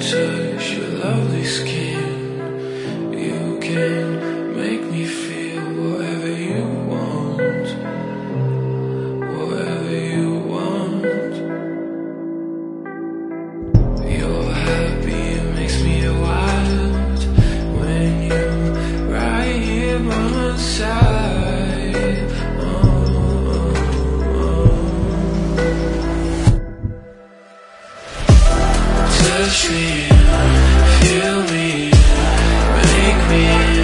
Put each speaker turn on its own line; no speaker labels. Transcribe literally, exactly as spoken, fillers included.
touch your lovely skin. You can make me feel whatever you want, whatever you want. You're happy, it makes me wild when you right here by my side. Oh, oh, oh. Touch me, feel me, make me